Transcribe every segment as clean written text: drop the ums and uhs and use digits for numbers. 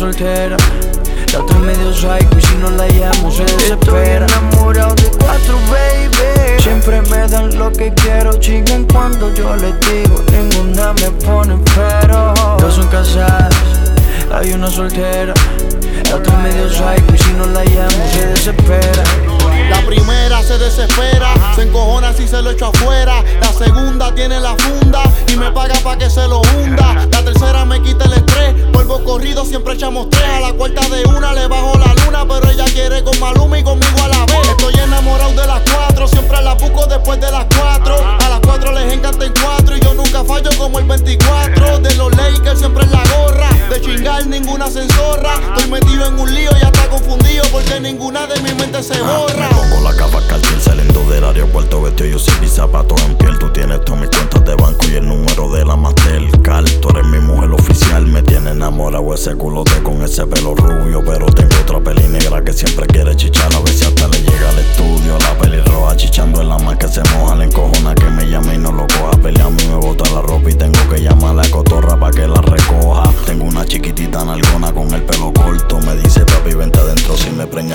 soltera, la otra es medio psycho y si no la llamo se desespera. Estoy enamorado de 4, baby. Siempre me dan lo que quiero, chingan cuando yo les digo. Ninguna me pone pero. Dos son casadas, hay una soltera, la otra es medio psycho y si no la llamo se desespera. La primera se desespera, se encojona si se lo echo afuera. La segunda tiene la funda y me paga pa' que se lo hunda. La tercera me quita el estrés, polvo corrido siempre echamos 3. A la cuarta de una le bajo la luna, pero ella quiere con Maluma y conmigo a la vez. Estoy enamorado de las 4, siempre la busco después de las 4. A las 4 les encanta el 4 y yo nunca fallo como el 24. De los Lakers siempre en la gorra, de chingar ninguna se enzorra. Estoy metido en un lío y ya está confundido porque ninguna de mi mente se borra. Pongo la capa cartier saliendo del aeropuerto, vestido yo sin mis zapatos en piel. Tú tienes todas mis cuentas de banco y el número de la Mastercard. Tú eres mi mujer oficial, me tiene enamorado ese culote con ese pelo rubio. Pero tengo otra peli negra que siempre quiere chichar. A ver si hasta le llega al estudio. La pelirroja chichando en la más que se moja. La encojona que me llame y no lo coja. Pelea a mí me bota la ropa y tengo que llamar a la cotorra pa' que la recoja. Tengo una chiquitita nalgona con el pelo corto. Me dice papi vente adentro si me preña.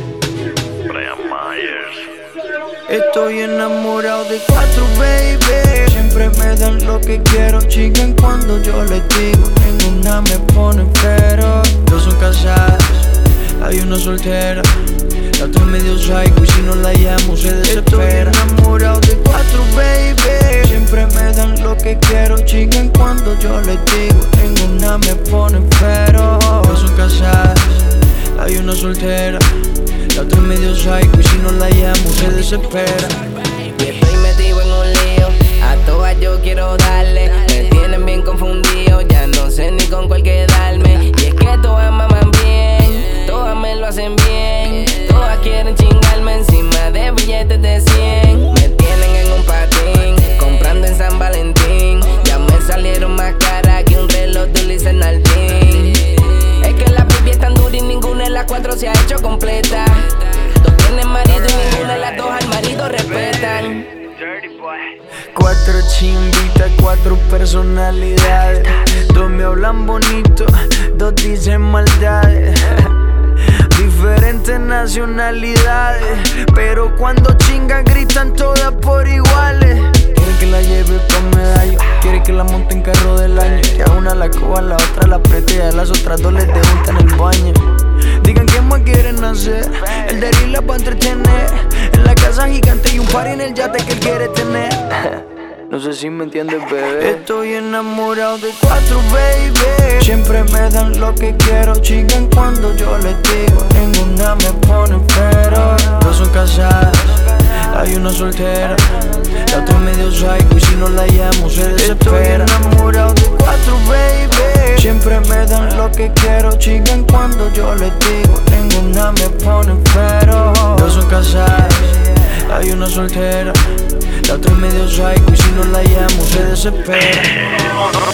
Estoy enamorado de 4, baby. Siempre me dan lo que quiero, chingan cuando yo les digo. Ninguna me pone pero. Dos son casadas, hay una soltera, la otra es medio psycho y si no la llamo se desespera. Estoy enamorado de 4, baby. Siempre me dan lo que quiero, chingan cuando yo les digo. Ninguna me pone pero. Dos son casadas, hay una soltera, la otra es medio psycho y si no la llamo se desespera. Y estoy metido en un lío, a todas yo quiero darle. Me tienen bien confundido, ya no sé ni con cuál quedarme. Y es que todas maman bien, todas me lo hacen bien. Todas quieren chingarme encima de billetes de 100. Me tienen en un patín, comprando en San Valentín. Ya me salieron más caras que un reloj de Ulises Nardín. Es que la pipi es tan dura y ninguna de las 4 se ha hecho completa. Dos tienen marido y ninguna de las 2 al marido respetan. 4 chimbitas, 4 personalidades. 2 me hablan bonito, 2 dicen maldades. Diferentes nacionalidades, pero cuando chingan gritan todas por iguales. Quiere que la lleve pa' medallo, quiere que la monte en carro del año. Que a una la coja, a la otra la apriete y a las otras 2 les debuta en el baño. Digan qué más quieren hacer, el de la pa' entretener. En la casa gigante y un party en el yate que él quiere tener. No sé si me entiendes, bebé. Estoy enamorado de 4, baby. Siempre me dan lo que quiero, chingan cuando yo les digo. Ninguna me pone pero. Dos son casadas, hay una soltera, la otra es medio psycho y si no la llamo se desespera. Estoy enamorado de 4, baby. Siempre me dan lo que quiero, chingan cuando yo les digo. Ninguna me pone pero. Dos son casadas, hay una soltera, la otra es medio psycho y si no la llamo se desespera.